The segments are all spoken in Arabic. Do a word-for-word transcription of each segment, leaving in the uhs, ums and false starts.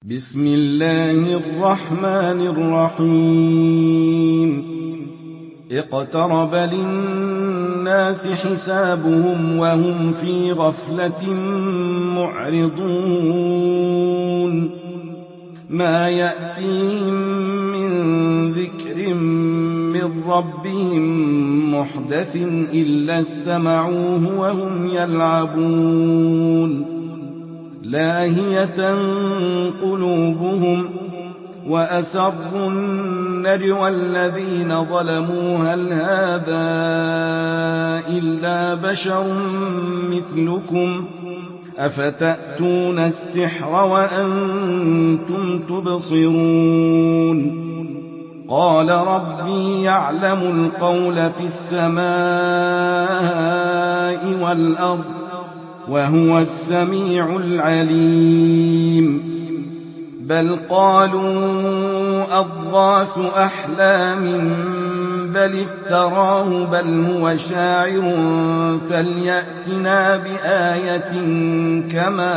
بسم الله الرحمن الرحيم اقترب للناس حسابهم وهم في غفلة معرضون ما يأتيهم من ذكر من ربهم محدث إلا استمعوه وهم يلعبون لاهية قلوبهم وأسروا النجوى الذين ظلموا هل هذا إلا بشر مثلكم أفتأتون السحر وأنتم تبصرون قال ربي يعلم القول في السماء والأرض وهو السميع العليم بل قالوا أضغاث أحلام بل افتراه بل هو شاعر فليأتنا بآية كما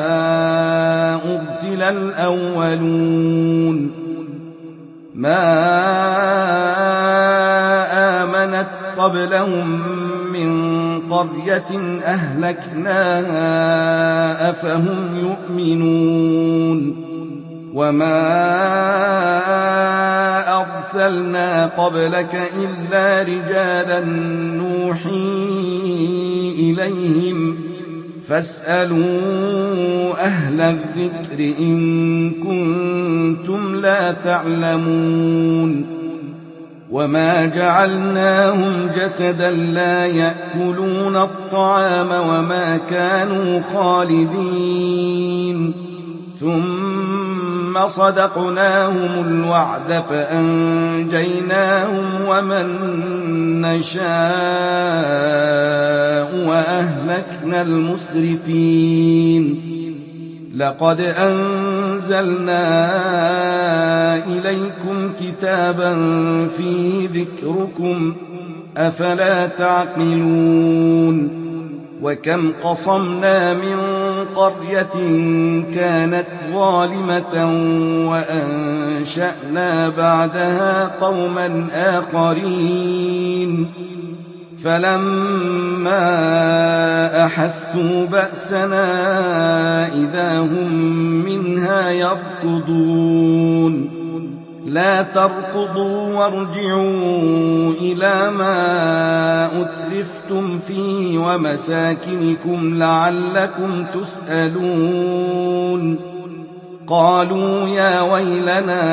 أرسل الأولون ما آمنت قبلهم من قرية أهلكناها أفهم يؤمنون وما أرسلنا قبلك إلا رجالا نوحي إليهم فاسألوا أهل الذكر إن كنتم لا تعلمون وما جعلناهم جسدا لا يأكلون الطعام وما كانوا خالدين ثم صدقناهم الوعد فأنجيناهم ومن نشاء وأهلكنا المسرفين لقد أنزلنا إليكم كتابا فيه ذكركم أفلا تعقلون وكم قصمنا من قرية كانت ظالمة وأنشأنا بعدها قوما آخرين فلما أحسوا بأسنا إذا هم منها يركضون لا تركضوا وارجعوا إلى ما أترفتم فيه ومساكنكم لعلكم تسألون قالوا يا ويلنا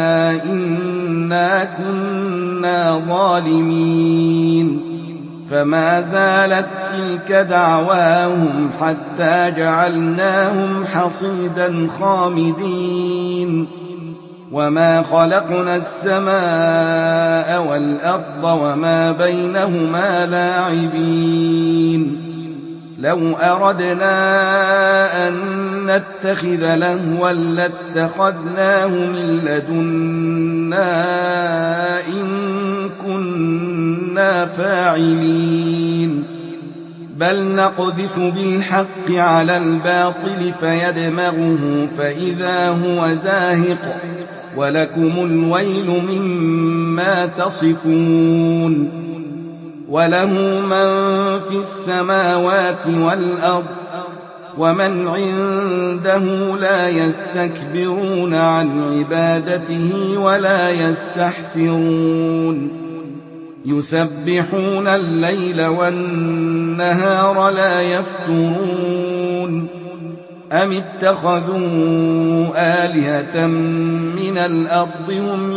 إنا كنا ظالمين فما زالت تلك دعواهم حتى جعلناهم حصيدا خامدين وما خلقنا السماء والأرض وما بينهما لاعبين لو أردنا أن نتخذ لهوا لاتخذناه من لدنا إن كنا فاعلين بل نقذف بالحق على الباطل فيدمغه فإذا هو زاهق ولكم الويل مما تصفون وله من في السماوات والأرض ومن عنده لا يستكبرون عن عبادته ولا يستحسرون يسبحون الليل والنهار لا يفترون أم اتخذوا آلهة من الأرض هم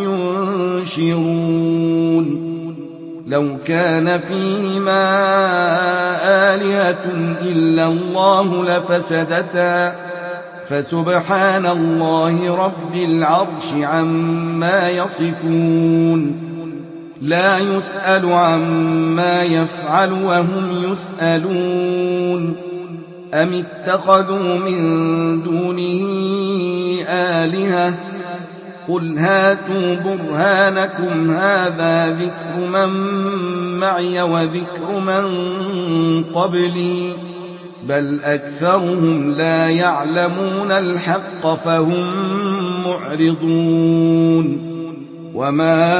ينشرون لو كان فيهما آلهة إلا الله لفسدتا فسبحان الله رب العرش عما يصفون لا يسأل عما يفعل وهم يسألون أم اتخذوا من دونه آلهة قل هاتوا برهانكم هذا ذكر من معي وذكر من قبلي بل أكثرهم لا يعلمون الحق فهم معرضون وما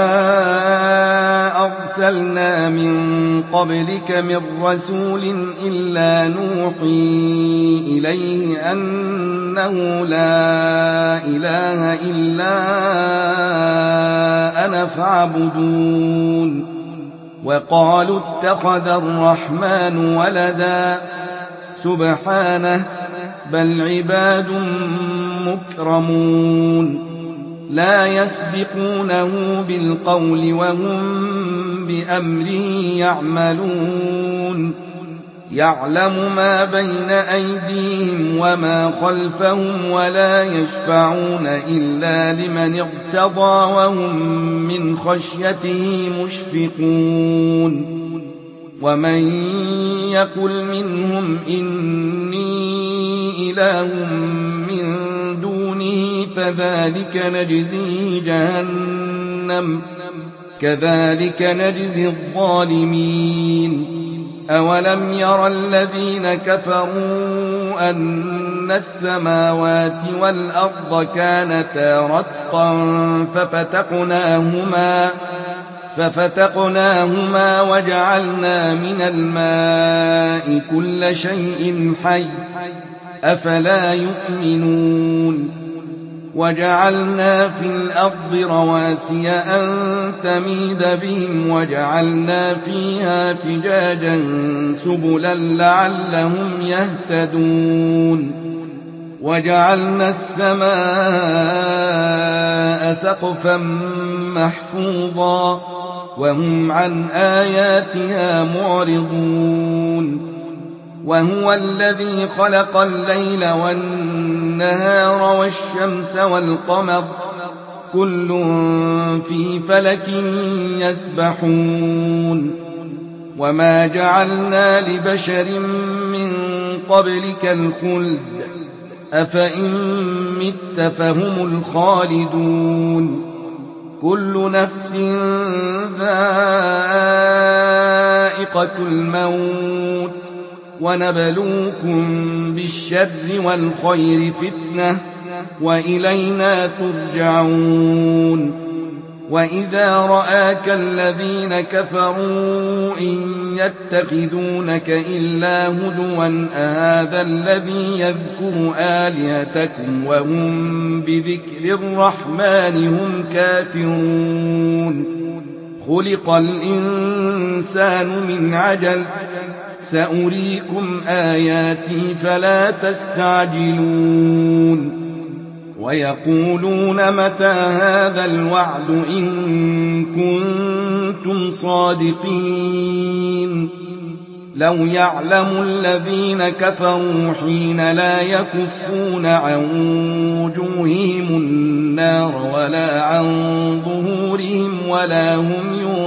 أرسلنا من قبلك من رسول إلا نوحي إليه أنه لا إله إلا أنا فاعبدون وقالوا اتخذ الرحمن ولدا سبحانه بل عباد مكرمون لا يسبقونه بالقول وهم بأمره يعملون يعلم ما بين أيديهم وما خلفهم ولا يشفعون إلا لمن ارتضى وهم من خشيته مشفقون ومن يقل منهم إني إله من دونه فذلك نجزيه جهنم كذلك نجزي الظالمين أولم ير الذين كفروا أن السماوات والأرض كانتا رتقا ففتقناهما ففتقناهما وجعلنا من الماء كل شيء حي أفلا يؤمنون وجعلنا في الأرض رواسي أن تميد بهم وجعلنا فيها فجاجا سبلا لعلهم يهتدون وجعلنا السماء سقفا محفوظا وهم عن آياتها معرضون وهو الذي خلق الليل والنهار والشمس والقمر كل في فلك يسبحون وما جعلنا لبشر من قبلك الخلد أفإن مت فهم الخالدون كل نفس ذائقة الموت ونبلوكم بالشر والخير فتنة وإلينا ترجعون وإذا رآك الذين كفروا إن يتخذونك إلا هزوا أهذا الذي يذكر آلهتكم وهم بذكر الرحمن هم كافرون خلق الإنسان من عجل سأريكم آياتي فلا تستعجلون ويقولون متى هذا الوعد إن كنتم صادقين لو يعلم الذين كفروا حين لا يكفون عن وجوههم النار ولا عن ظهورهم ولا هم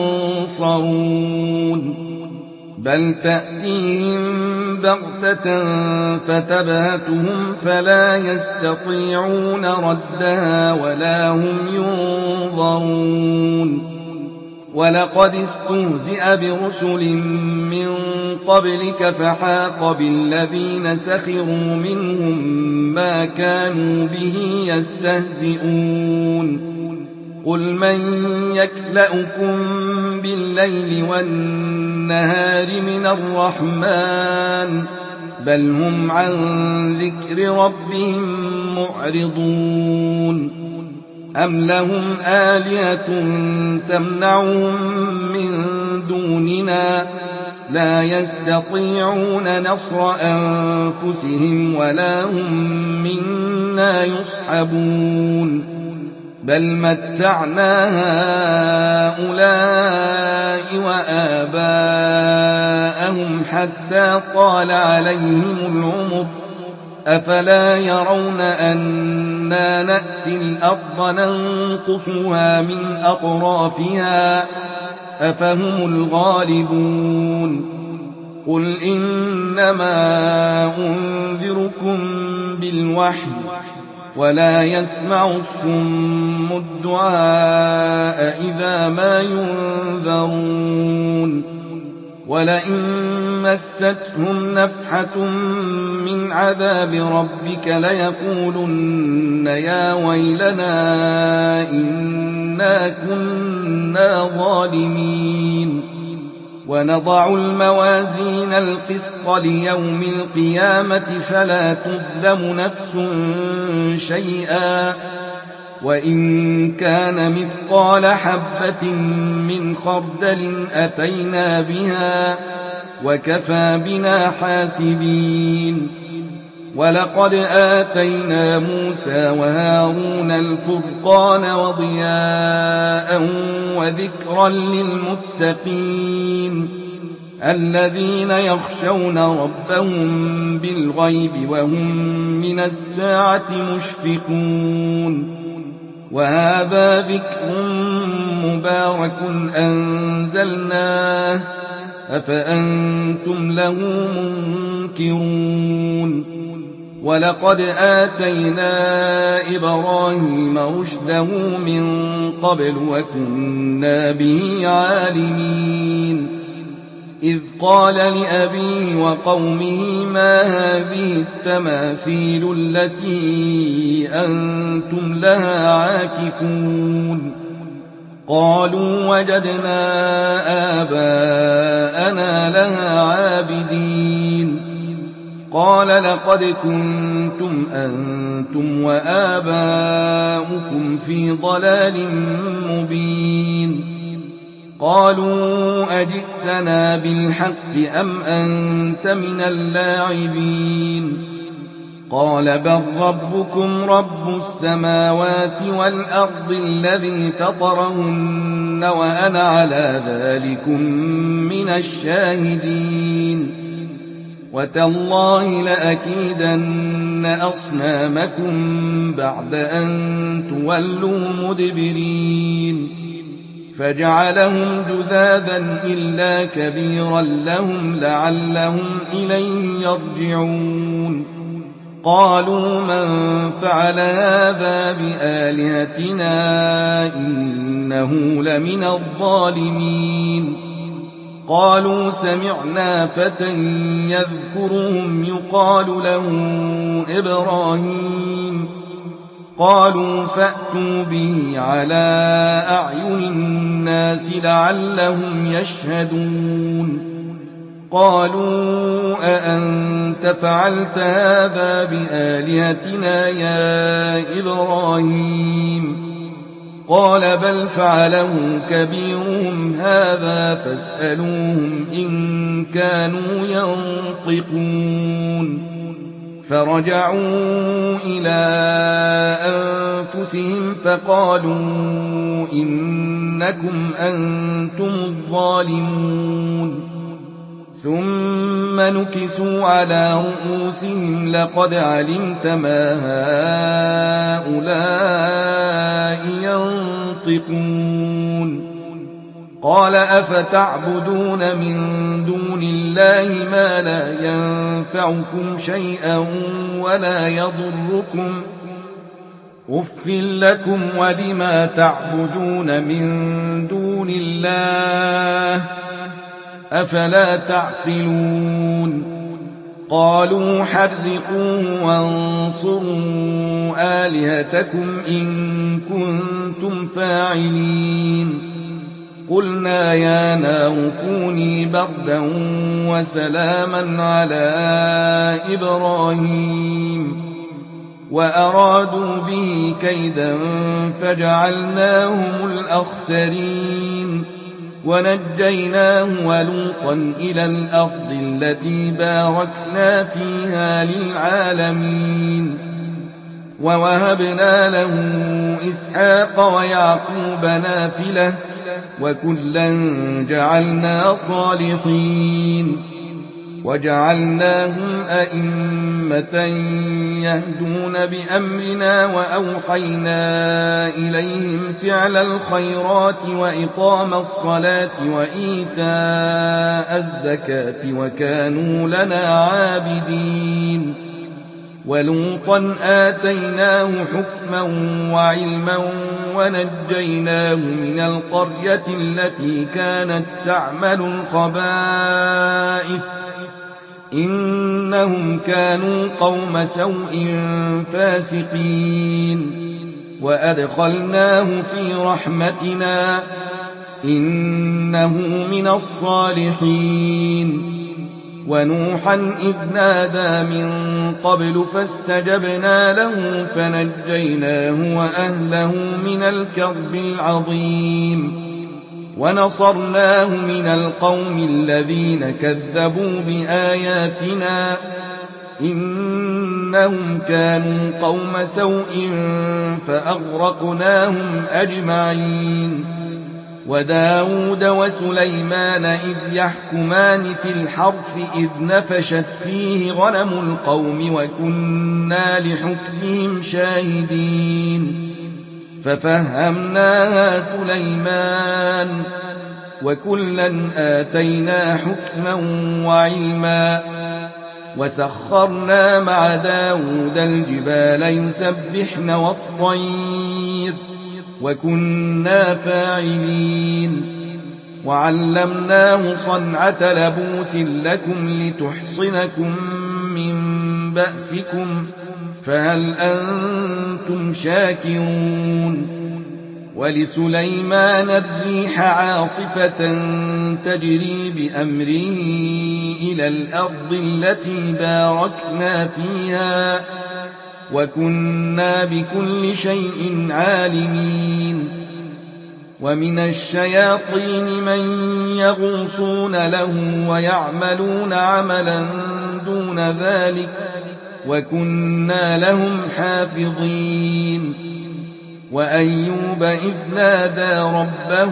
ينصرون بل تأتيهم بغتة فتبهتهم فلا يستطيعون ردها ولا هم ينظرون ولقد استهزئ برسل من قبلك فحاق بالذين سخروا منهم ما كانوا به يستهزئون قل من يكلأكم بالليل والنهار من الرحمن بل هم عن ذكر ربهم معرضون أم لهم آلهة تمنعهم من دوننا لا يستطيعون نصر أنفسهم ولا هم منا يصحبون بل متعنا هؤلاء وآباءهم حتى طال عليهم العمر أفلا يرون أنا نأتي الأرض ننقصها من أطرافها أفهم الغالبون قل إنما أنذركم بالوحي ولا يسمع الصم الدعاء إذا ما ينذرون وَلَئِن مَّسَّتْهُمْ نَفْحَةٌ مِّنْ عَذَابِ رَبِّكَ لَيَقُولُنَّ يَا وَيْلَنَا إِنَّا كُنَّا ظَالِمِينَ وَنَضَعُ الْمَوَازِينَ الْقِسْطَ لِيَوْمِ الْقِيَامَةِ فَلَا تُظْلَمُ نَفْسٌ شَيْئًا وَإِن كَانَ مِثْقَالَ حَبَّةٍ مِّنْ خَرْدَلٍ أَتَيْنَا بِهَا وَكَفَىٰ بِنَا حَاسِبِينَ وَلَقَدْ آتَيْنَا مُوسَىٰ وَهَارُونَ الْفُرْقَانَ وَضِيَاءً وَذِكْرًا لِّلْمُتَّقِينَ الَّذِينَ يَخْشَوْنَ رَبَّهُم بِالْغَيْبِ وَهُم مِّنَ السَّاعَةِ مُشْفِقُونَ وَهَٰذَا ذِكْرٌ مُّبَارَكٌ أَنزَلْنَاهُ أَفَأَنتُمْ لَهُ مُنكِرُونَ وَلَقَدْ آتَيْنَا إِبْرَاهِيمَ رُشْدَهُ مِن قَبْلُ وَكُنَّا بِهِ عَالِمِينَ إِذْ قَالَ لِأَبِيهِ وَقَوْمِهِ مَا هَٰذِهِ التَّمَاثِيلُ الَّتِي أَنتُمْ لَهَا عَاكِفُونَ قَالُوا وَجَدْنَا آبَاءَنَا لَهَا عَابِدِينَ قَالَ لَقَدْ كُنتُمْ أَنتُمْ وَآبَاؤُكُمْ فِي ضَلَالٍ مُّبِينٍ قَالُوا أَجِئْتَنَا بِالْحَقِّ أَمْ أَنتَ مِنَ اللاعبين قَالَ بَل رَّبُّكُمْ رَبُّ السَّمَاوَاتِ وَالْأَرْضِ الَّذِي فَطَرَهُنَّ وَأَنَا عَلَىٰ ذَٰلِكُم مِّنَ الشَّاهِدِينَ وَتَاللَّهِ لَأَكِيدَنَّ أَصْنَامَكُم بَعْدَ أَن تُوَلُّوا مُدْبِرِينَ فَجَعَلَهُمْ جُذَاذًا إِلَّا كَبِيرًا لَّهُمْ لَعَلَّهُمْ إِلَيْهِ يَرْجِعُونَ قَالُوا مَن فَعَلَ هَٰذَا بِآلِهَتِنَا إِنَّهُ لَمِنَ الظَّالِمِينَ قَالُوا سَمِعْنَا فَتًى يَذْكُرُهُمْ يُقَالُ لَهُ إِبْرَاهِيمُ قَالُوا فَأْتُوا بِهِ عَلَىٰ أَعْيُنِ النَّاسِ لَعَلَّهُمْ يَشْهَدُونَ قَالُوا أَأَنتَ فَعَلْتَ هَٰذَا بِآلِهَتِنَا يَا إِبْرَاهِيمُ قَالَ بَلْ فَعَلَهُ كَبِيرُهُمْ هَٰذَا فَاسْأَلُوهُمْ إِن كَانُوا يَنطِقُونَ فَرَجَعُوا إِلَىٰ أَنفُسِهِمْ فَقَالُوا إِنَّكُمْ أَنتُمُ الظَّالِمُونَ ثُمَّ نُكِسُوا عَلَىٰ رُءُوسِهِمْ لَقَدْ عَلِمْتَ مَا هَٰؤُلَاءِ يَنطِقُونَ قَالَ أَفَتَعْبُدُونَ مِن دُونِ اللَّهِ مَا لَا يَنفَعُكُمْ شَيْئًا وَلَا يَضُرُّكُمْ أُفٍّ لَّكُمْ وَلِمَا تَعْبُدُونَ مِن دُونِ اللَّهِ أَفَلَا تَعْقِلُونَ قَالُوا حَرِّقُوهُ وَانصُرُوا آلِهَتَكُمْ إِن كُنتُمْ فَاعِلِينَ قُلْنَا يَا نَارُ كُونِي بَرْدًا وَسَلَامًا عَلَىٰ إِبْرَاهِيمَ وَأَرَادُوا بِهِ كَيْدًا فَجَعَلْنَاهُمُ الْأَخْسَرِينَ وَنَجَّيْنَاهُ وَلُوطًا إِلَى الْأَرْضِ الَّتِي بَارَكْنَا فِيهَا لِلْعَالَمِينَ وَوَهَبْنَا لَهُ إِسْحَاقَ وَيَعْقُوبَ نَافِلَةً وَكُلًّا جَعَلْنَا صَالِحِينَ وَجَعَلْنَاهُمْ أَئِمَّةً يَهْدُونَ بِأَمْرِنَا وَأَوْحَيْنَا إِلَيْهِمْ فِعْلَ الْخَيْرَاتِ وَإِقَامَ الصَّلَاةِ وَإِيتَاءَ الزَّكَاةِ وَكَانُوا لَنَا عَابِدِينَ وَلُوطًا آتَيْنَاهُ حُكْمًا وَعِلْمًا وَنَجَّيْنَاهُ مِنَ الْقَرْيَةِ الَّتِي كَانَتْ تَعْمَلُ الْخَبَائِثَ إِنَّهُمْ كَانُوا قَوْمَ سَوْءٍ فَاسِقِينَ وَأَدْخَلْنَاهُ فِي رَحْمَتِنَا إِنَّهُ مِنَ الصَّالِحِينَ وَنُوحًا إِذْ نَادَىٰ مِن قَبْلُ فَاسْتَجَبْنَا لَهُ فَنَجَّيْنَاهُ وَأَهْلَهُ مِنَ الْكَرْبِ الْعَظِيمِ وَنَصَرْنَاهُ مِنَ الْقَوْمِ الَّذِينَ كَذَّبُوا بِآيَاتِنَا إِنَّهُمْ كَانُوا قَوْمَ سَوْءٍ فَأَغْرَقْنَاهُمْ أَجْمَعِينَ وَدَاوُودَ وَسُلَيْمَانَ إِذْ يَحْكُمَانِ فِي الْحَرْثِ إِذْ نَفَشَتْ فِيهِ غَنَمُ الْقَوْمِ وَكُنَّا لِحُكْمِهِمْ شَاهِدِينَ فَفَهَّمْنَاهَا سُلَيْمَانَ وَكُلًّا آتَيْنَا حُكْمًا وَعِلْمًا وَسَخَّرْنَا مَعَ دَاوُودَ الْجِبَالَ يُسَبِّحْنَ وَالطَّيْرَ وَكُنَّا فَاعِلِينَ وَعَلَّمْنَاهُ صَنْعَةَ لَبُوسٍ لَكُمْ لِتُحْصِنَكُم مِّن بَأْسِكُمْ فَهَلْ أَنتُمْ شَاكِرُونَ وَلِسُلَيْمَانَ الرِّيحَ عَاصِفَةً تَجْرِي بِأَمْرِهِ إِلَى الْأَرْضِ الَّتِي بَارَكْنَا فِيهَا وَكُنَّا بِكُلِّ شَيْءٍ عَالِمِينَ وَمِنَ الشَّيَاطِينِ مَن يَغُوصُونَ لَهُ وَيَعْمَلُونَ عَمَلًا دُونَ ذَلِكَ وَكُنَّا لَهُمْ حَافِظِينَ وَأَيُّوبَ إِذْ نَادَىٰ رَبَّهُ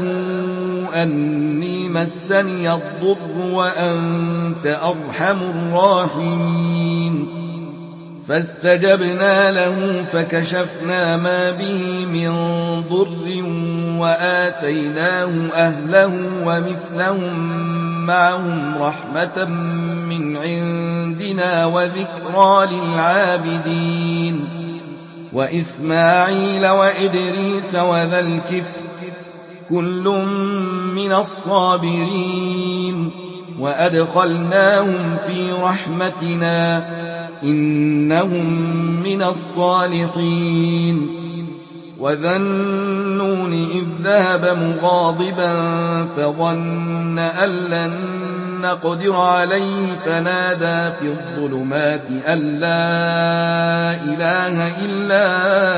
أَنِّي مَسَّنِيَ الضُّرُّ وَأَنتَ أَرْحَمُ الرَّاحِمِينَ فَاسْتَجَبْنَا لَهُ فَكَشَفْنَا مَا بِهِ مِن ضُرٍّ وَآتَيْنَاهُ أَهْلَهُ وَمِثْلَهُم مَّعَهُمْ رَحْمَةً مِّنْ عِندِنَا وَذِكْرَىٰ لِلْعَابِدِينَ وَإِسْمَاعِيلَ وَإِدْرِيسَ وَذَا الْكِفْلِ كُلٌّ مِّنَ الصَّابِرِينَ وَأَدْخَلْنَاهُمْ فِي رَحْمَتِنَا إِنَّهُم مِّنَ الصَّالِحِينَ وَذَا النُّونِ إِذ ذَّهَبَ مُغَاضِبًا فَظَنَّ أَن لَّن نَّقْدِرَ عَلَيْهِ فَنَادَىٰ فِي الظُّلُمَاتِ أَن لَّا إِلَٰهَ إِلَّا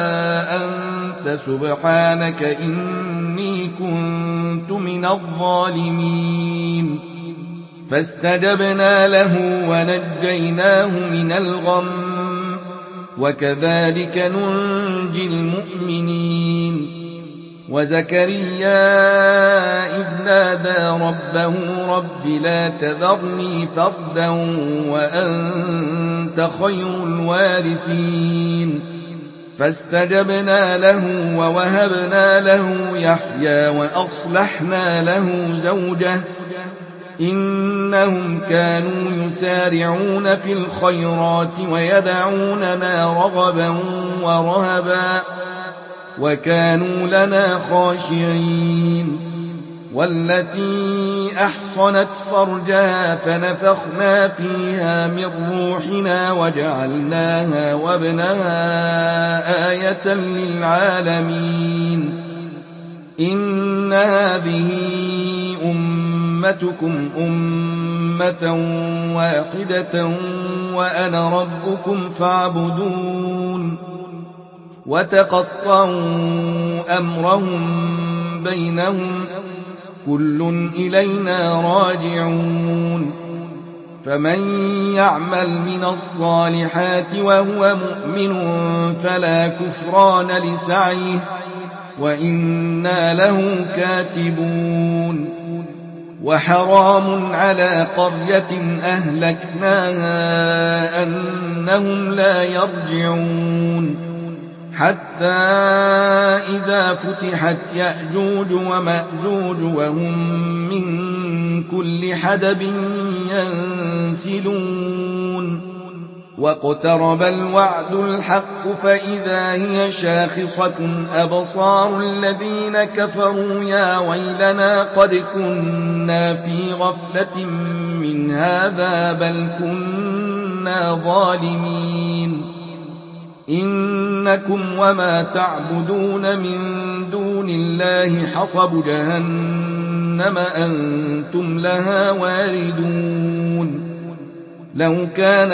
أَنتَ سُبْحَانَكَ إِنِّي كُنتُ مِنَ الظَّالِمِينَ فَاسْتَجَبْنَا لَهُ وَنَجَّيْنَاهُ مِنَ الْغَمِّ وَكَذَٰلِكَ نُنجِي الْمُؤْمِنِينَ وَزَكَرِيَّا إِذْ نَادَىٰ رَبَّهُ رَبِّ لَا تَذَرْنِي فَرْدًا وَأَنتَ خَيْرُ الْوَارِثِينَ فَاسْتَجَبْنَا لَهُ وَوَهَبْنَا لَهُ يَحْيَىٰ وَأَصْلَحْنَا لَهُ زَوْجَهُ إِنَّهُمْ كَانُوا يُسَارِعُونَ فِي الْخَيْرَاتِ وَيَدْعُونَنَا رَغَبًا وَرَهَبًا وَكَانُوا لَنَا خَاشِعِينَ وَالَّتِي أَحْصَنَتْ فَرْجَهَا فَنَفَخْنَا فِيهَا مِن رُّوحِنَا وَجَعَلْنَاهَا وَابْنَهَا آيَةً لِّلْعَالَمِينَ إِنَّ هَٰذِهِ أُمَّتُكُمْ أُمَّةً وَاحِدَةً وَأَنَا رَبُّكُمْ فَاعْبُدُونِ وَتَقَطَّعُوا أَمْرَهُم بَيْنَهُمْ كُلٌّ إِلَيْنَا رَاجِعُونَ فَمَن يَعْمَلْ مِنَ الصَّالِحَاتِ وَهُوَ مُؤْمِنٌ فَلَا كُفْرَانَ لِسَعْيِهِ وَإِنَّا لَهُ كَاتِبُونَ وَحَرَامٌ عَلَىٰ قَرْيَةٍ أَهْلَكْنَاهَا أَنَّهُمْ لَا يَرْجِعُونَ حَتَّىٰ إِذَا فُتِحَتْ يَأْجُوجُ وَمَأْجُوجُ وَهُم مِّن كُلِّ حَدَبٍ يَنسِلُونَ واقترب الوعد الحق فإذا هي شاخصة أبصار الذين كفروا يا ويلنا قد كنا في غفلة من هذا بل كنا ظالمين إنكم وما تعبدون من دون الله حصب جهنم أنتم لها واردون لو كان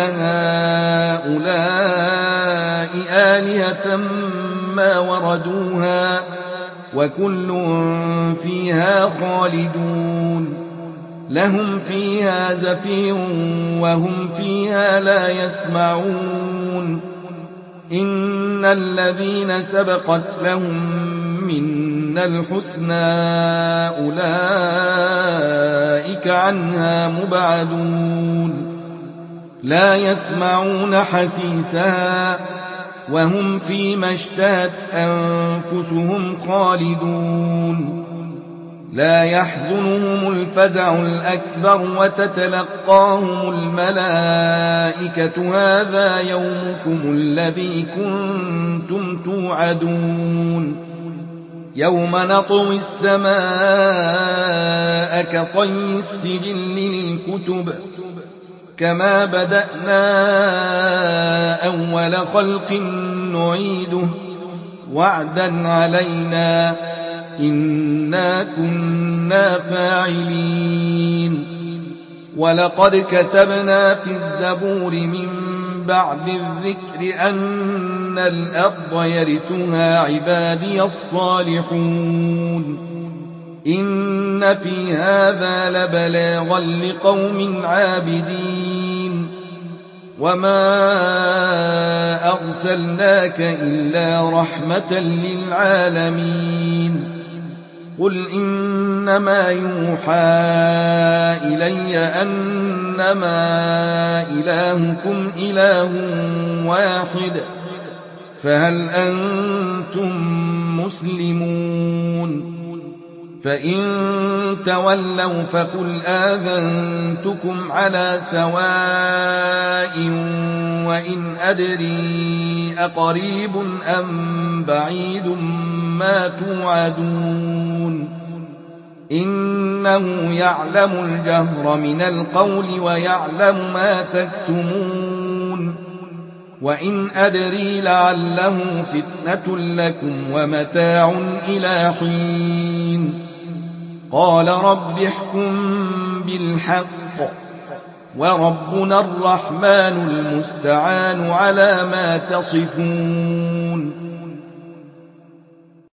هؤلاء آلهة ما وردوها وكل فيها خالدون لهم فيها زفير وهم فيها لا يسمعون إن الذين سبقت لهم منا الحسنى أولئك عنها مبعدون لا يسمعون حسيسها وهم فيما اشتهت أنفسهم خالدون لا يحزنهم الفزع الأكبر وتتلقاهم الملائكة هذا يومكم الذي كنتم توعدون يوم نطوي السماء كطي السجل للكتب كما بدأنا أول خلق نعيده وعدا علينا إنا كنا فاعلين ولقد كتبنا في الزبور من بعد الذكر أن الأرض يرثها عبادي الصالحون إن في هذا لبلاغا لقوم عابدين وما أرسلناك إلا رحمة للعالمين قل إنما يوحى إلي أنما إلهكم إله واحد فهل أنتم مسلمون فإن تولوا فقل آذنتكم على سواء وإن أدري أقريب أم بعيد ما توعدون إنه يعلم الجهر من القول ويعلم ما تكتمون وإن أدري لعله فتنة لكم ومتاع إلى حين قال رب احكم بالحق وربنا الرحمن المستعان على ما تصفون